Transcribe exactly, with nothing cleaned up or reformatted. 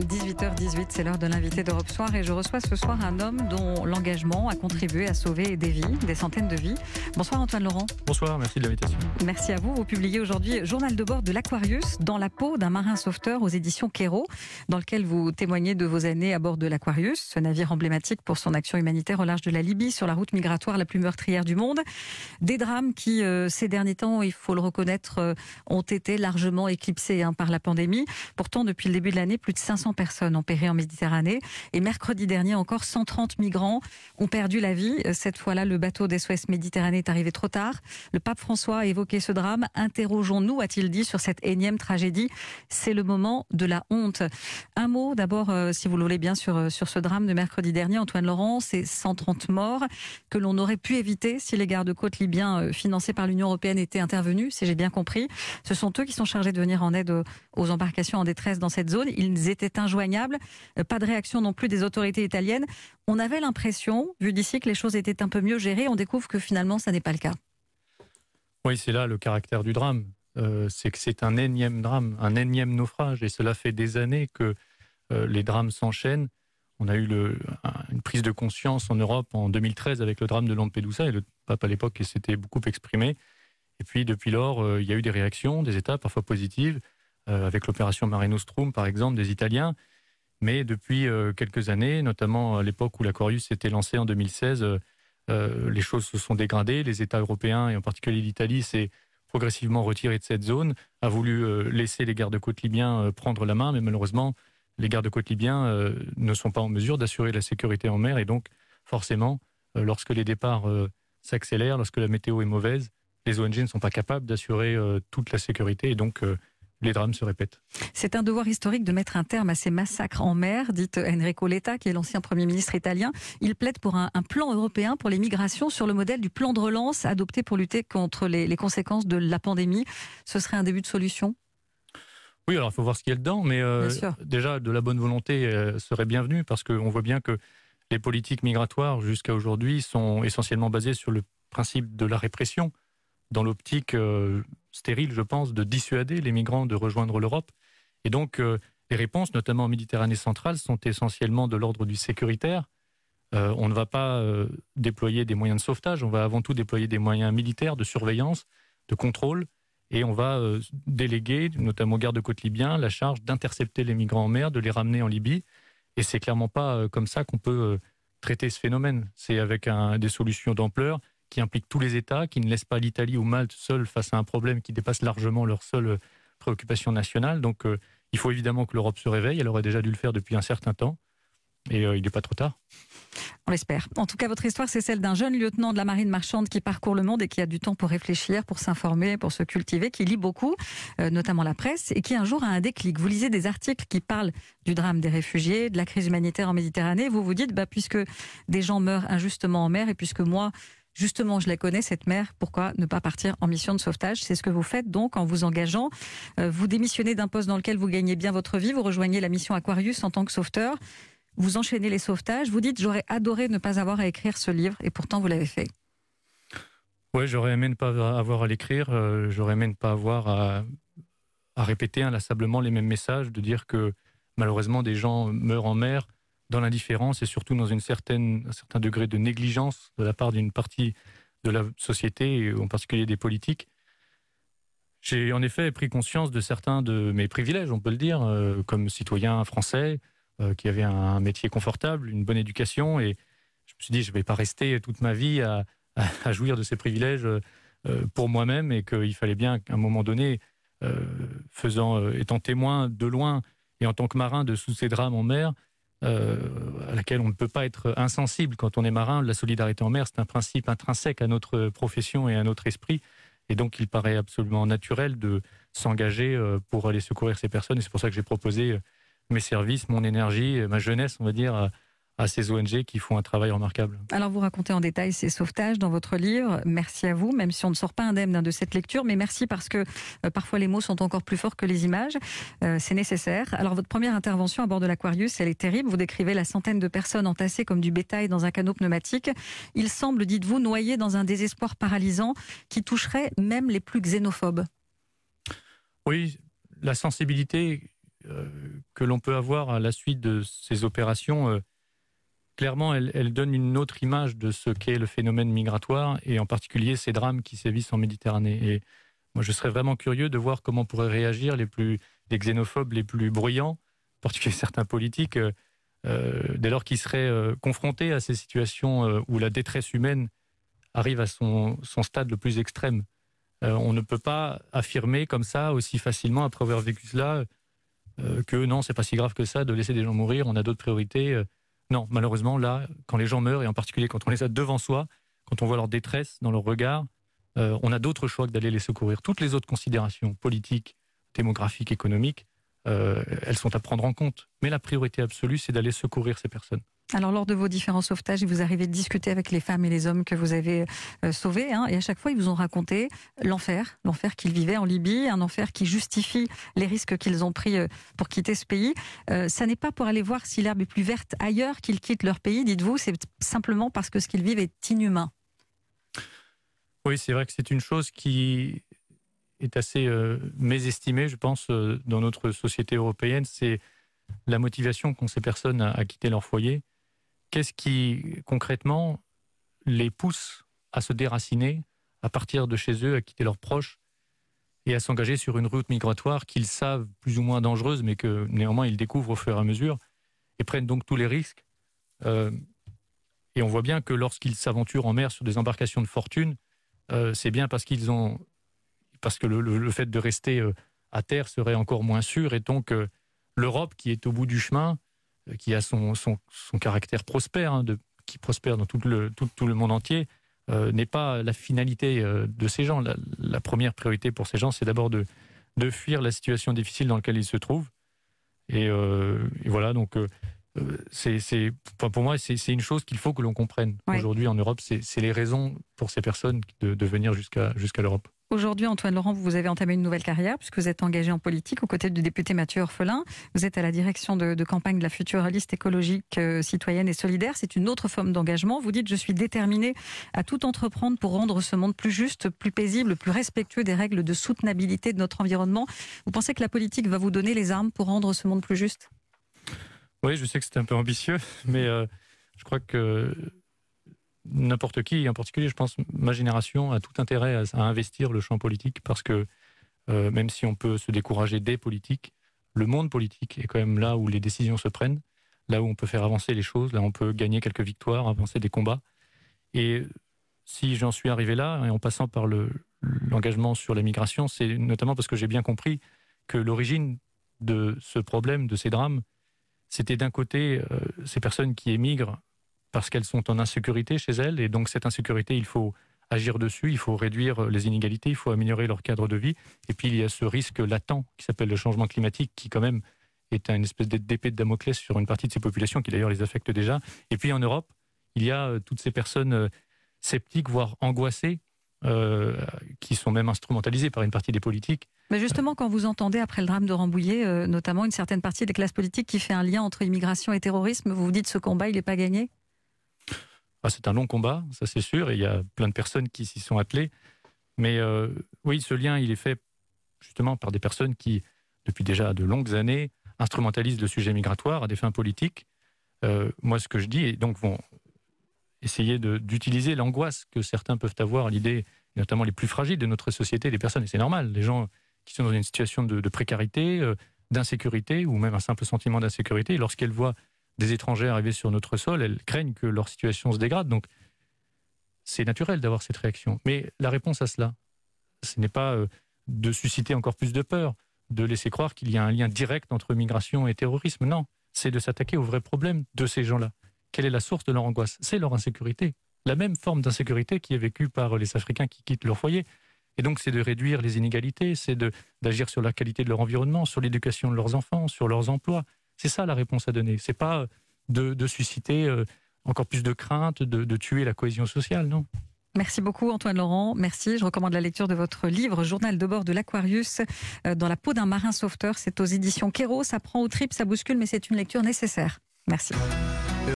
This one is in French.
dix-huit heures dix-huit, c'est l'heure de l'invité d'Europe Soir et je reçois ce soir un homme dont l'engagement a contribué à sauver des vies, des centaines de vies. Bonsoir Antoine Laurent. Bonsoir, merci de l'invitation. Merci à vous. Vous publiez aujourd'hui Journal de bord de l'Aquarius, dans la peau d'un marin sauveteur aux éditions Kero, dans lequel vous témoignez de vos années à bord de l'Aquarius, ce navire emblématique pour son action humanitaire au large de la Libye, sur la route migratoire la plus meurtrière du monde. Des drames qui, euh, ces derniers temps, il faut le reconnaître, euh, ont été largement éclipsés hein, par la pandémie. Pourtant, depuis le début de l'année, plus de cinq cents personnes ont péri en Méditerranée. Et mercredi dernier, encore cent trente migrants ont perdu la vie. Cette fois-là, le bateau d'S O S Méditerranée est arrivé trop tard. Le pape François a évoqué ce drame. Interrogeons-nous, a-t-il dit, sur cette énième tragédie. C'est le moment de la honte. Un mot d'abord, euh, si vous le voulez bien, sur, sur ce drame de mercredi dernier. Antoine Laurent, c'est cent trente morts que l'on aurait pu éviter si les gardes-côtes libyens euh, financés par l'Union européenne étaient intervenus, si j'ai bien compris. Ce sont eux qui sont chargés de venir en aide aux, aux embarcations en détresse dans cette zone. Ils étaient injoignables. Euh, pas de réaction non plus des autorités italiennes. On avait l'impression, vu d'ici, que les choses étaient un peu mieux gérées. On découvre que finalement, ça n'est pas le cas. Oui, c'est là le caractère du drame. Euh, c'est que c'est un énième drame, un énième naufrage. Et cela fait des années que euh, les drames s'enchaînent. On a eu le, un, une prise de conscience en Europe en deux mille treize avec le drame de Lampedusa. Et le pape à l'époque s'était beaucoup exprimé. Et puis depuis lors, euh, il y a eu des réactions, des États parfois positives, euh, avec l'opération Mare Nostrum par exemple, des Italiens. Mais depuis euh, quelques années, notamment à l'époque où l'Aquarius s'était lancé en deux mille seize, euh, euh, les choses se sont dégradées. Les États européens, et en particulier l'Italie, s'est progressivement retiré de cette zone, a voulu euh, laisser les gardes-côtes libyens euh, prendre la main, mais malheureusement, les gardes-côtes libyens euh, ne sont pas en mesure d'assurer la sécurité en mer. Et donc, forcément, euh, lorsque les départs euh, s'accélèrent, lorsque la météo est mauvaise, les O N G ne sont pas capables d'assurer euh, toute la sécurité. Et donc, euh, les drames se répètent. C'est un devoir historique de mettre un terme à ces massacres en mer, dit Enrico Letta, qui est l'ancien Premier ministre italien. Il plaide pour un, un plan européen pour les migrations sur le modèle du plan de relance adopté pour lutter contre les, les conséquences de la pandémie. Ce serait un début de solution ? Oui, alors il faut voir ce qu'il y a dedans, mais euh, déjà de la bonne volonté euh, serait bienvenue, parce qu'on voit bien que les politiques migratoires jusqu'à aujourd'hui sont essentiellement basées sur le principe de la répression, dans l'optique euh, stérile, je pense, de dissuader les migrants de rejoindre l'Europe. Et donc, euh, les réponses, notamment en Méditerranée centrale, sont essentiellement de l'ordre du sécuritaire. Euh, on ne va pas euh, déployer des moyens de sauvetage, on va avant tout déployer des moyens militaires de surveillance, de contrôle, et on va euh, déléguer, notamment aux gardes-côtes libyens, la charge d'intercepter les migrants en mer, de les ramener en Libye. Et c'est clairement pas euh, comme ça qu'on peut euh, traiter ce phénomène. C'est avec un, des solutions d'ampleur qui impliquent tous les États, qui ne laissent pas l'Italie ou Malte seuls face à un problème qui dépasse largement leur seule préoccupation nationale. Donc euh, il faut évidemment que l'Europe se réveille. Elle aurait déjà dû le faire depuis un certain temps. Et euh, il n'est pas trop tard. On l'espère. En tout cas, votre histoire, c'est celle d'un jeune lieutenant de la marine marchande qui parcourt le monde et qui a du temps pour réfléchir, pour s'informer, pour se cultiver, qui lit beaucoup, euh, notamment la presse, et qui un jour a un déclic. Vous lisez des articles qui parlent du drame des réfugiés, de la crise humanitaire en Méditerranée. Vous vous dites, bah, puisque des gens meurent injustement en mer, et puisque moi, justement, je la connais, cette mer, pourquoi ne pas partir en mission de sauvetage ? C'est ce que vous faites donc en vous engageant. Euh, vous démissionnez d'un poste dans lequel vous gagnez bien votre vie, vous rejoignez la mission Aquarius en tant que sauveteur. Vous enchaînez les sauvetages, vous dites « j'aurais adoré ne pas avoir à écrire ce livre » et pourtant vous l'avez fait. Oui, j'aurais aimé ne pas avoir à l'écrire, euh, j'aurais aimé ne pas avoir à, à répéter inlassablement les mêmes messages, de dire que malheureusement des gens meurent en mer dans l'indifférence et surtout dans une certaine, un certain degré de négligence de la part d'une partie de la société, et en particulier des politiques. J'ai en effet pris conscience de certains de mes privilèges, on peut le dire, euh, comme citoyen français, euh, qui avait un métier confortable, une bonne éducation, et je me suis dit, je ne vais pas rester toute ma vie à, à, à jouir de ces privilèges euh, pour moi-même, et qu'il fallait bien qu'à un moment donné, euh, faisant, euh, étant témoin de loin, et en tant que marin de tous ces drames en mer, euh, à laquelle on ne peut pas être insensible quand on est marin, la solidarité en mer, c'est un principe intrinsèque à notre profession et à notre esprit, et donc il paraît absolument naturel de s'engager euh, pour aller secourir ces personnes, et c'est pour ça que j'ai proposé mes services, mon énergie, ma jeunesse, on va dire, à, à ces O N G qui font un travail remarquable. Alors vous racontez en détail ces sauvetages dans votre livre. Merci à vous, même si on ne sort pas indemne de cette lecture, mais merci parce que euh, parfois les mots sont encore plus forts que les images. Euh, c'est nécessaire. Alors votre première intervention à bord de l'Aquarius, elle est terrible. Vous décrivez la centaine de personnes entassées comme du bétail dans un canot pneumatique. Il semble, dites-vous, noyés dans un désespoir paralysant qui toucherait même les plus xénophobes. Oui, la sensibilité euh, que l'on peut avoir à la suite de ces opérations, euh, clairement, elles, elles donnent une autre image de ce qu'est le phénomène migratoire, et en particulier ces drames qui sévissent en Méditerranée. Et moi, je serais vraiment curieux de voir comment pourraient réagir les, plus, les xénophobes les plus bruyants, en particulier certains politiques, euh, euh, dès lors qu'ils seraient euh, confrontés à ces situations euh, où la détresse humaine arrive à son, son stade le plus extrême. Euh, on ne peut pas affirmer comme ça, aussi facilement, après avoir vécu cela, euh, que non, c'est pas si grave que ça de laisser des gens mourir, on a d'autres priorités. Euh, non, malheureusement, là, quand les gens meurent, et en particulier quand on les a devant soi, quand on voit leur détresse dans leur regard, euh, on a d'autres choix que d'aller les secourir. Toutes les autres considérations politiques, démographiques, économiques, euh, elles sont à prendre en compte. Mais la priorité absolue, c'est d'aller secourir ces personnes. Alors, lors de vos différents sauvetages, vous arrivez de discuter avec les femmes et les hommes que vous avez euh, sauvés, hein, et à chaque fois, ils vous ont raconté l'enfer, l'enfer qu'ils vivaient en Libye, un enfer qui justifie les risques qu'ils ont pris euh, pour quitter ce pays. Euh, ça n'est pas pour aller voir si l'herbe est plus verte ailleurs qu'ils quittent leur pays, dites-vous, c'est simplement parce que ce qu'ils vivent est inhumain. Oui, c'est vrai que c'est une chose qui est assez euh, mésestimée, je pense, euh, dans notre société européenne. C'est la motivation qu'ont ces personnes à, à quitter leur foyer. Qu'est-ce qui, concrètement, les pousse à se déraciner, à partir de chez eux, à quitter leurs proches et à s'engager sur une route migratoire qu'ils savent plus ou moins dangereuse, mais que néanmoins ils découvrent au fur et à mesure et prennent donc tous les risques. Euh, et on voit bien que lorsqu'ils s'aventurent en mer sur des embarcations de fortune, euh, c'est bien parce qu'ils ont, parce que le, le, le fait de rester euh, à terre serait encore moins sûr, et donc euh, l'Europe, qui est au bout du chemin, euh, qui a son, son, son caractère prospère, hein, de, qui prospère dans tout le, tout, tout le monde entier, euh, n'est pas la finalité euh, de ces gens. La, la première priorité pour ces gens, c'est d'abord de, de fuir la situation difficile dans laquelle ils se trouvent. Et, euh, et voilà, donc euh, c'est, c'est, pour moi, c'est, c'est une chose qu'il faut que l'on comprenne. Oui. Aujourd'hui, en Europe, c'est, c'est les raisons pour ces personnes de, de venir jusqu'à, jusqu'à l'Europe. Aujourd'hui, Antoine Laurent, vous avez entamé une nouvelle carrière puisque vous êtes engagé en politique aux côtés du député Mathieu Orphelin. Vous êtes à la direction de, de campagne de la future liste écologique, euh, citoyenne et solidaire. C'est une autre forme d'engagement. Vous dites « Je suis déterminé à tout entreprendre pour rendre ce monde plus juste, plus paisible, plus respectueux des règles de soutenabilité de notre environnement ». Vous pensez que la politique va vous donner les armes pour rendre ce monde plus juste ? Oui, je sais que c'est un peu ambitieux, mais euh, je crois que n'importe qui, en particulier, je pense, ma génération a tout intérêt à, à investir le champ politique, parce que euh, même si on peut se décourager des politiques, le monde politique est quand même là où les décisions se prennent, là où on peut faire avancer les choses, là où on peut gagner quelques victoires, avancer des combats. Et si j'en suis arrivé là, et en passant par le, l'engagement sur la migration, c'est notamment parce que j'ai bien compris que l'origine de ce problème, de ces drames, c'était d'un côté euh, ces personnes qui émigrent parce qu'elles sont en insécurité chez elles, et donc cette insécurité, il faut agir dessus, il faut réduire les inégalités, il faut améliorer leur cadre de vie. Et puis il y a ce risque latent qui s'appelle le changement climatique, qui quand même est une espèce d'épée de Damoclès sur une partie de ces populations, qui d'ailleurs les affecte déjà. Et puis en Europe, il y a euh, toutes ces personnes euh, sceptiques, voire angoissées, euh, qui sont même instrumentalisées par une partie des politiques. Mais justement, quand vous entendez, après le drame de Rambouillet, euh, notamment une certaine partie des classes politiques qui fait un lien entre immigration et terrorisme, vous vous dites ce combat, il n'est pas gagné ? Ah, c'est un long combat, ça c'est sûr, et il y a plein de personnes qui s'y sont attelées. Mais euh, oui, ce lien, il est fait justement par des personnes qui, depuis déjà de longues années, instrumentalisent le sujet migratoire à des fins politiques. Euh, moi, ce que je dis, et donc vont essayer de, d'utiliser l'angoisse que certains peuvent avoir à l'idée, notamment les plus fragiles de notre société, les personnes, et c'est normal, les gens qui sont dans une situation de, de précarité, euh, d'insécurité, ou même un simple sentiment d'insécurité, lorsqu'elles voient des étrangers arriver sur notre sol, elles craignent que leur situation se dégrade. Donc, c'est naturel d'avoir cette réaction. Mais la réponse à cela, ce n'est pas euh, de susciter encore plus de peur, de laisser croire qu'il y a un lien direct entre migration et terrorisme. Non, c'est de s'attaquer au vrai problème de ces gens-là. Quelle est la source de leur angoisse ? C'est leur insécurité. La même forme d'insécurité qui est vécue par les Africains qui quittent leur foyer. Et donc, c'est de réduire les inégalités, c'est de, d'agir sur la qualité de leur environnement, sur l'éducation de leurs enfants, sur leurs emplois. C'est ça la réponse à donner. C'est pas de, de susciter euh, encore plus de crainte, de, de tuer la cohésion sociale, non. Merci beaucoup Antoine Laurent, merci. Je recommande la lecture de votre livre Journal de bord de l'Aquarius, euh, dans la peau d'un marin sauveteur. C'est aux éditions Kéro, ça prend aux tripes, ça bouscule, mais c'est une lecture nécessaire. Merci.